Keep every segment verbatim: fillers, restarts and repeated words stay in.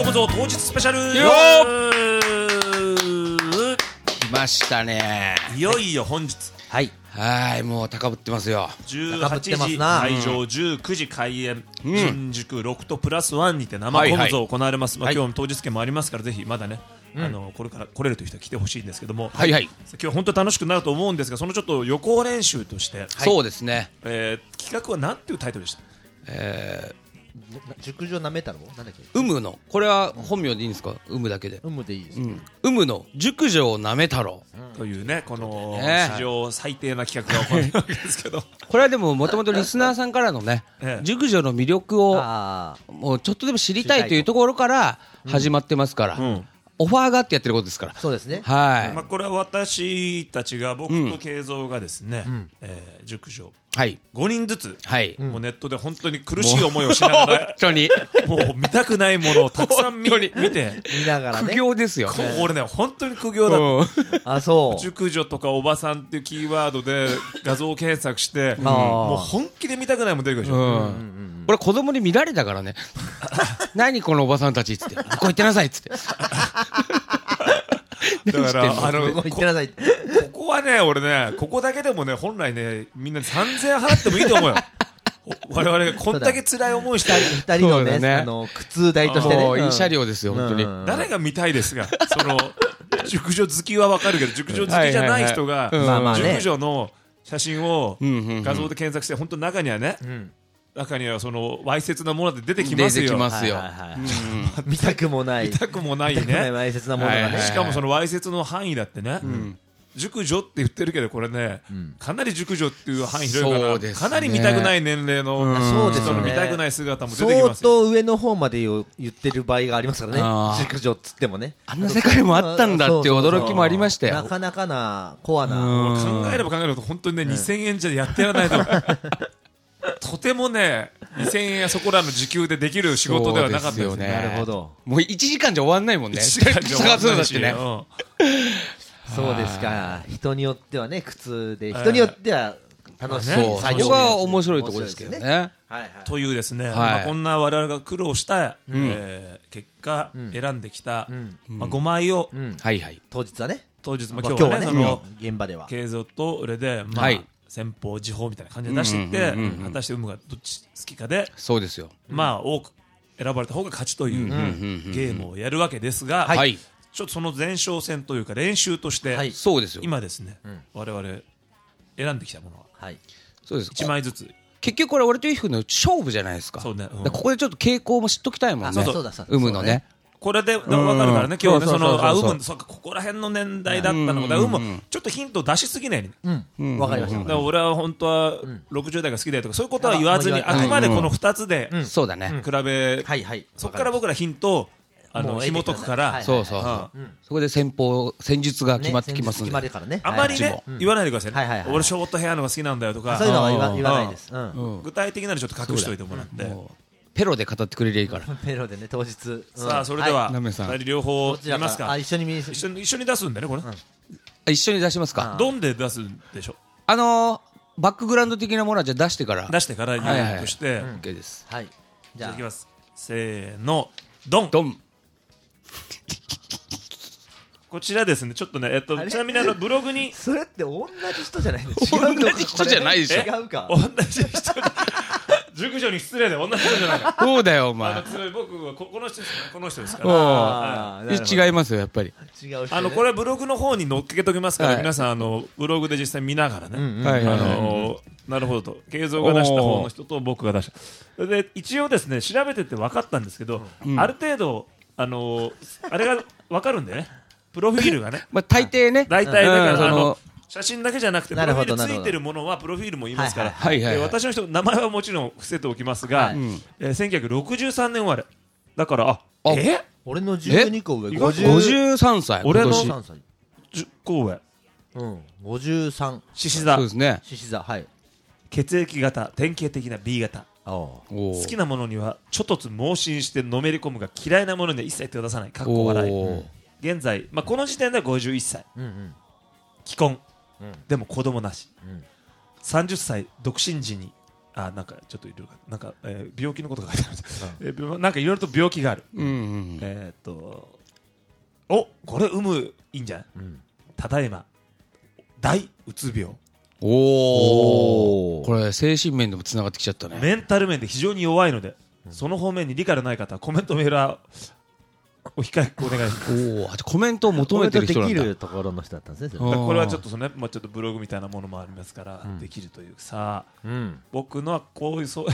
むぞ当日スペシャルよー来ましたね。 いよいよ本日はいはいもう高ぶってますよ。 じゅうはちじ会場、じゅうくじ開演、 うん、 新宿ロフトプラスワンにて生コムゾ行われます、 はいはい、 まあ、今日の当日券もありますからぜひまだね、うん、あのこれから来れるという人は来てほしいんですけども、 はいはい、 今日本当に楽しくなると思うんですがそのちょっと予行練習として、はい、 そうですね、 えー、企画は何ていうタイトルでした？ えー熟女なめ太郎なんだっけ？ うむのこれは本名でいいんですか？うむだけで。 うむでいいです。 うむの熟女なめ太郎というねこのね史上最低な企画が行われるわけですけどこれはでももともとリスナーさんからのね、ええ、熟女の魅力をもうちょっとでも知りたいというところから始まってますから、うんうん、オファーがあってやってることですから。 そうですね。 はい。 まあこれは私たちが僕と慶三がですね、うんえー、熟女はい、 ごにんずつ、 はい、 もうネットで本当に苦しい思いをしながら本当にもう見たくないものをたくさん見見て見ながらね苦行ですよ。 俺ね本当に苦行だった。 あそう熟女とかおばさんっていうキーワードで画像検索してもう本気で見たくないもん出てくるでしょ。うんうんうん、 俺子供に見られたからね何このおばさんたちっつってここ行ってなさいっつってだからあのこ, こ, ここはね俺ねここだけでもね本来ねみんなさんぜんえん払ってもいいと思うよ我々がこんだけ辛い思いしてふたりの ね, ねあの苦痛代としてね、 うん、いい車両ですよ本当に、うん、 誰が見たいですがその熟女好きは分かるけど熟女好きじゃない人が熟女の写真を画像で検索して本当中にはね、うん中にはそのわいせつなもので出てきますよ。 出てきますよ。 見たくもない見たくもないねわいせつなものがね、はいはいはい、 しかもそのわいせつの範囲だってね、うん、熟女って言ってるけどこれね、うん、かなり熟女っていう範囲広いから、ね、かなり見たくない年齢の人の見たくない姿も出てきます。 相当上の方まで言ってる場合がありますからね。熟女っつってもねあんな世界もあったんだっていう驚きもありましたよ。 なかなかなコアな考えれば考えると本当にね、うん、にせんえんじゃやってやらないととてもねにせんえんやそこらの時給でできる仕事ではなかったですよね。 なるほど。 もういちじかんじゃ終わんないもんね。 いちじかんじゃ終わんないしね、うん、 そうですか。人によってはね苦痛で人によっては楽しい、 ね、そこが面白いところですけどね。はいはい、というですね、はいまあ、こんな我々が苦労した、うんえー、結果、うん、選んできた、うんまあ、ごまいを、うんはいはい、 当日はね当日、まあ、今日はね、 今日はねその現場では慶三と俺で、まあはい先方時報みたいな感じで出していって、うんうんうんうん、果たして有無がどっち好きかでそうですよ、 まあ多く選ばれた方が勝ちという、うんうんうんうん、ゲームをやるわけですが、はい、ちょっとその前哨戦というか練習として、はい、そうですよ今ですね、うん、我々選んできたものは、はい、そうですいちまいずつ結局これ俺とゆひくんの勝負じゃないですか。そう、ねうん、ここでちょっと傾向も知っときたいもんね。有無のねこれで分かるからね、今日ね、その、あ、うむ、そうか、ここら辺の年代だったのが、うむ、ちょっとヒント出しすぎないね。 うん、わかりました。 だから俺は本当はろくじゅう代が好きだよとか、そういうことは言わずに、あくまでこのふたつで、 そうだね。 比べ、そこから僕らヒントを、あの、紐解くから、 そうそうそう。そこで戦法、戦術が決まってきますんで。 あまりね、言わないでくださいね。俺、ショートヘアのが好きなんだよとか、 そういうのは言わないです。 具体的なのちょっと隠しといてもらって。 ペロで語ってくれりゃいいからペロでね当日、うん、 さあそれでは、はい、ふたり両方見ますか。 あ一緒に見一緒に一緒に出すんだねこれ、うん、 一緒に出しますか。 どんで出すんでしょう。 あのー、バックグラウンド的なものはじゃあ出してから出してから入力して、 はいはい、OK です。 はいじゃあいきます。せーのドンドンこちらですねちょっとねえっとちなみにあのブログにそれって同じ人じゃないの？違うの同じ人じゃないでしょ。 違うか。 同じ人熟女に失礼で同じ人じゃないか。 そうだよお前。 僕はここの人ですねこの人ですから。あ違いますよやっぱり。 違う人、ね。 あのこれブログの方に載っけときますから、はい、皆さんあのブログで実際見ながらね。うんうん、あのなるほどと慶三が出した方の人と僕が出したで一応ですね調べてて分かったんですけど、うん、ある程度あのあれが分かるんだよねプロフィールがね。 まあ大抵ね。 大体だからあの写真だけじゃなくてプロフィールついてるものはプロフィールも言いますから、はいはいはい、私の人名前はもちろん伏せておきますが、はいえー、せんきゅうひゃくろくじゅうさんねん生まれだからああえ俺のじゅうにこ上ごじゅうさんさい俺のじゅっこ上うんごじゅうさん獅子座そうですね獅子座はい血液型典型的な B 型好きなものにはちょっとつ盲信してのめり込むが嫌いなものには一切手を出さないかっこ笑い現在、まあ、この時点ではごじゅういっさい、うんうん、既婚、うん、でも子供なし、うん、さんじゅっさい独身時にあなんかちょっといろいろなんか、えー、病気のことが書いてあるんです、うんえー、なんかいろいろと病気がある、うんうん、えー、っとおこれ有無いいんじゃない、うん、ただいま大うつ病。 おおこれ精神面でもつながってきちゃったね。 メンタル面で非常に弱いので、うん、その方面に理解のない方はコメントメールはお控えお願いします。 おあコメントを求めてる人なんだ。 できるところの人だったんですね。 これはちょっとそのね、まあ、ちょっとブログみたいなものもありますから、うん、できるというさ、うん、僕のはこういうそう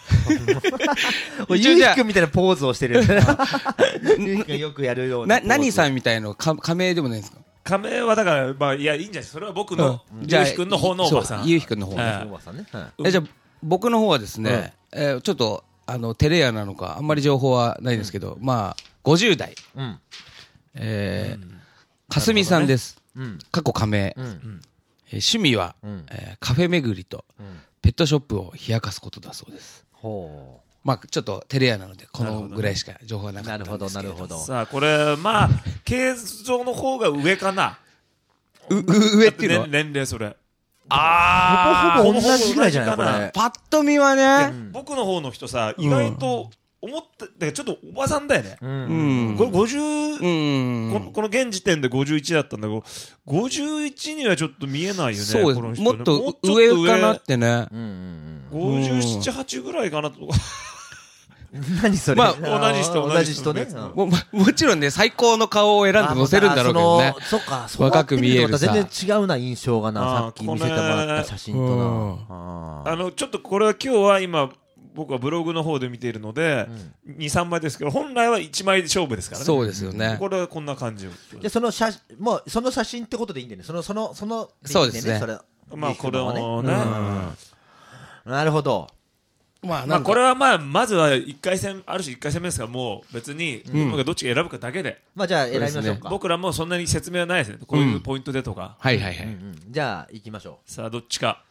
ゆうひくんみたいなポーズをしてるゆうひくんよくやるようなな何さんみたいな仮名でもないですか。 仮名はだから、まあ、いやいいんじゃないそれは僕の、うん、ゆうひくんの方のおばさん。 ゆうひくんの方のおばさんね。じゃあ僕の方はですね、うんえー、ちょっとあのテレアなのかあんまり情報はないんですけど、うん、まあごじゅう代、うんえーうん、かすみさんです、ねうん、過去仮名、うんえー、趣味は、うんえー、カフェ巡りと、うん、ペットショップを冷やかすことだそうです。ほうまあちょっとテレアなのでこのぐらいしか情報はなかったんですけど。 なるほどなるほど。 さあこれまあ形状の方が上かな。 う上っていうのは年齢それ。 ああほぼほぼ同じぐらいじゃないこれ。 パッと見はね、 うん、僕の方の人さ意外と思ってだからちょっとおばさんだよね。うん、これごじゅう、うん、このこの現時点でごじゅういちだったんだけどごじゅういちにはちょっと見えないよね。 そうこの人ねもっと上かなってね。 ごじゅうなな、はちぐらいかなと。 何それ、 まあ、同じ人同じ人ね、 うん、も, もちろんね最高の顔を選んで載せるんだろうけどね。 そっか若く見えるさ全然違うな印象がな。さっき見せてもらった写真とな、うん、 ああのちょっとこれは今日は今僕はブログの方で見ているので、うん、にさんまいですけど本来はいちまい勝負ですからね。 そうですよね。 これはこんな感じ。 でその写もうその写真ってことでいいんだよね。そのそのそのでいいんだよね。そうですね。 それまあこれをね、 うん、なるほど。 まあ、まあこれはまあまずはいっかい戦あるしいっかい戦目ですからもう別に僕がどっちが選ぶかだけで、 まあじゃあ選びましょうか。 僕らもそんなに説明はないですね。こういうポイントでとか、 はいはいはい、 じゃあ行きましょう。さあどっちか。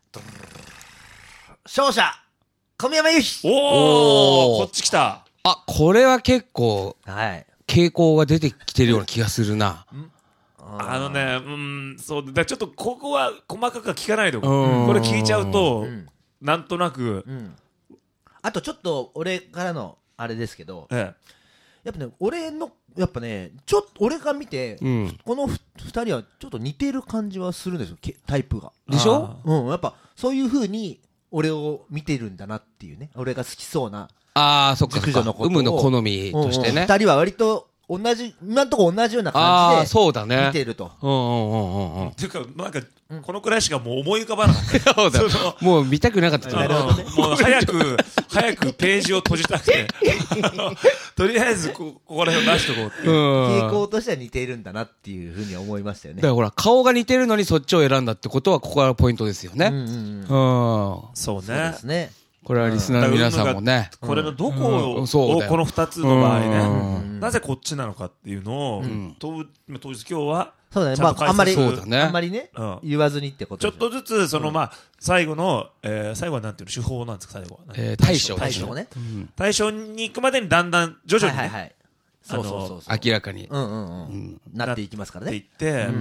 勝者小宮山由紀。 おおこっち来た。 あこれは結構傾向が出てきてるような気がするな。 あのねうんそうだちょっとここは細かくは聞かないでおこう。これ聞いちゃうとなんとなく、うん、 あとちょっと俺からのあれですけど、ええ、やっぱね俺のやっぱねちょっと俺が見て、うん、このふたりはちょっと似てる感じはするんですよタイプが。 でしょ？ うんやっぱそういう風に俺を見てるんだなっていうね。俺が好きそうなああそっかそっか有無の好みとしてね、うんうん、 ふたりは割と同じ今のところ同じような感じでそうだね見てると。 うんうんうんうん。っていうかなんかこのくらいしかもう思い浮かばなかった。 そうだ。もう見たくなかった。 なるほどね。もう早く早くページを閉じたくて、とりあえずこここら辺を出しとこうっていう。 傾向としては似ているんだなっていうふうに思いましたよね。 だからほら顔が似てるのにそっちを選んだってことはここがポイントですよね。うんうんうん。 そうね。そうですね。 これはリスナーの皆さんもね、 これのどこを、うん、このふたつの場合ね、なぜこっちなのかっていうのを、うん、当当日今日はそうだね、まああんまりそうだね、あんまりね、うん、言わずにってことちょっとずつその、うん、まあ最後の、えー、最後はなんていうの手法なんですか最後は、 えー、対処対処ね、 うん、対処に行くまでにだんだん徐々に、ね、はいはいはい、 そうそうそうそう明らかに、 うんうんうんうん、なっていきますからね。 なっていって、うんうんうん、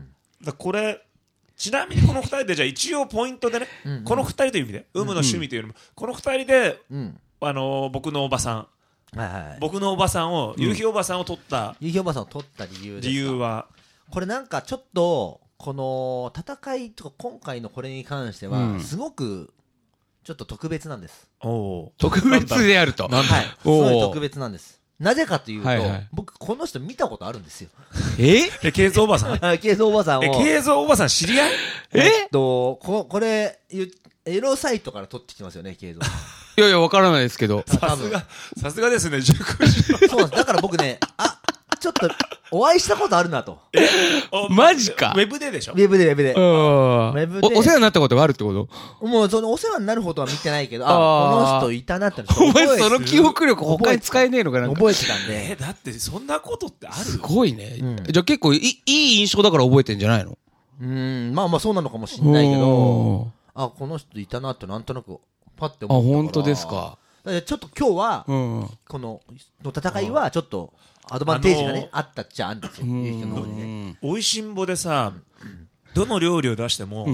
だこれちなみにこのふたりでじゃあ一応ポイントでねうん、うん、このふたりという意味で有無の趣味というよりも、うん、このふたりで、うん、あのー、僕のおばさん、はいはい、僕のおばさんを、うん、夕日おばさんを取った夕日おばさんを取った理由ですか。 理由はこれなんかちょっとこの戦いとか今回のこれに関しては、うん、すごくちょっと特別なんです。 お特別であるとはいすごい特別なんです。なぜかというと、はいはい、僕この人見たことあるんですよ。 ええケイゾーおばさんケイゾーおばさんをえケイゾーおばさん知り合いえっとここれエロサイトから撮ってきてますよねケイゾーいやいやわからないですけどさすがさすがですね熟女そうなんです。だから僕ねあちょっとお会いしたことあるなと。 えマジか。 ウェブででしょ。 ウェブでウェブで。ウェブで お, お世話になったことがあるってこと。 もうそのお世話になるほどは見てないけど、あこの人いたなってお前その記憶力他に使えねえのかな。 覚えてたんで。 えだってそんなことってある。 すごいね、うん、じゃあ結構い い, いい印象だから覚えてんじゃないの。 うんまあまあそうなのかもしれないけど、あこの人いたなってなんとなくパッて思ったから。 あ本当ですか。 だからちょっと今日は、うん、このの戦いはちょっとアドバンテージがね あ, あったっちゃあるんですよ。 おいしんぼでさどの料理を出しても、うん、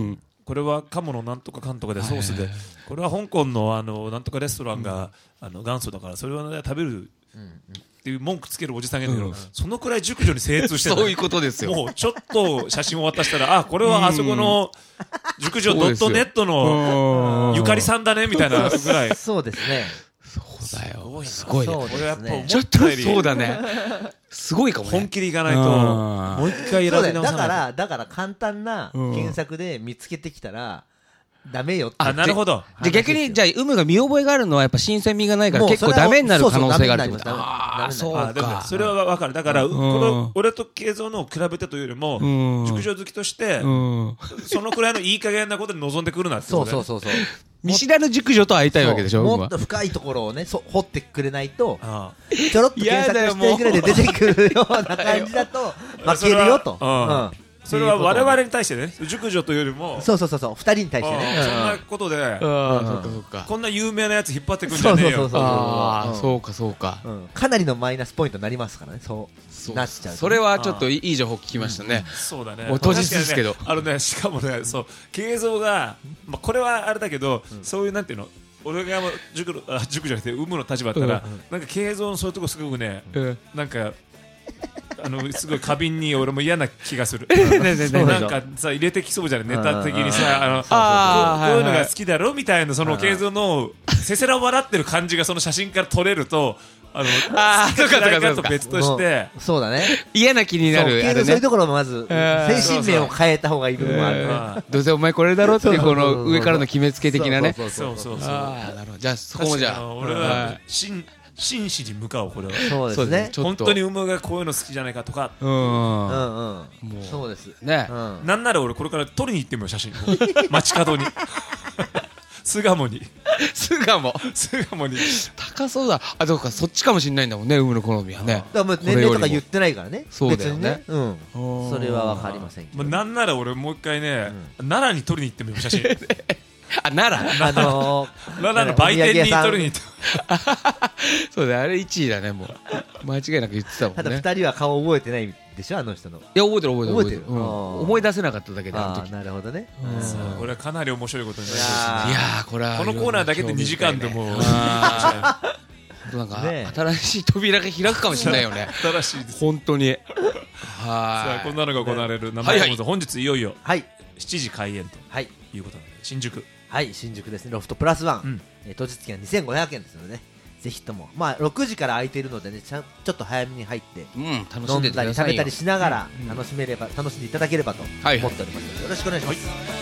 これは鴨のなんとかかんとかでソースで、これは香港のあのなんとかレストランがあの元祖だからそれを、ね、食べるっていう文句つけるおじさんがいるけど、うん、そのくらい熟女に精通してるそういうことですよ。 もうちょっと写真を渡したらあこれはあそこの熟女 .net のゆかりさんだねみたいなぐらいそうですね。 そうだよ。すごいね。 これやっぱちょっとそうだね。すごいかもね。 本気でいかないともう一回選び直さないと。 だからだから簡単な検索で見つけてきたらダメよって。 あ、なるほど。 じゃ逆にじゃあ有無が見覚えがあるのはやっぱ新鮮味がないから結構ダメになる可能性があるってことだ。 ああそうか。 それはわかる。だからこの俺と慶三の比べてというよりも熟女好きとしてそのくらいのいい加減なことで望んでくるなって。 そうそうそうそう。 見知らぬ熟女と会いたいわけでしょ。 もっと深いところをね掘ってくれないとちょろっと検索してぐらいで出てくるような感じだと負けるよと。 それは我々に対してね、熟女というよりもそうそうそうそうふたりに対してね、 そんなことでこんな有名なやつ引っ張ってくんじゃねえよ。 ああそうかそうか。 かなりのマイナスポイントになりますからね。そうなっちゃう。 それはちょっといい情報聞きましたね。 そうだね。 もう当日ですけどあのねしかもねそう慶三がまあこれはあれだけどそういうなんていうの俺が熟女あ熟女じゃなくて有無の立場だったらなんか慶三そういうとこすごくねなんかあのすごい過敏に俺も嫌な気がする。なんかさ入れてきそうじゃないネタ的にさあのこういうのが好きだろみたいなその慶三のせせら笑ってる感じがその写真から撮れるとあのあ好きか嫌いかと別としてそうだね嫌な気になる。 そういうところもまず精神面を変えた方がいい部分もある。 どうせお前これだろってこの上からの決めつけ的なね。 そうそうそう。 ああなるほど。じゃあそこもじゃあ俺は真真摯に向かうこれは。 そうですね。 本当に馬がこういうの好きじゃないかとか。 うんうんうん。そうですね。 なんなら俺これから撮りに行ってみよう写真。街角に。巣鴨に。 巣鴨。 巣鴨に。 高そうだ。あどうかそっちかもしれないんだもんね馬の好みはね。 だから年齢とか言ってないからね。 そうだよね。 うん。それはわかりませんけど。 なんなら俺もう一回ね奈良に撮りに行ってみよう写真。 あ奈良あの奈良の売店に撮りに行ってそうだあれいちいだねもう間違いなく言ってたもんね。 ただふたりは顔覚えてないでしょあの人の。いや覚えてる覚えてる覚えてる思い出せなかっただけであの時。 なるほどね。 これはかなり面白いことになりますね。いやこれはこのコーナーだけでにじかんでもなんか新しい扉が開くかもしれないよね。 新しいです本当に。はいさあこんなのが行われる生放送本日いよいよしちじ開演ということなので新宿はい新宿ですねロフトプラスワン当日券はにせんごひゃくえんですのでねぜひともまあろくじから空いているのでねちょっと早めに入って飲んだり食べたりしながら楽しめれば楽しんでいただければと思っておりますのでよろしくお願いします。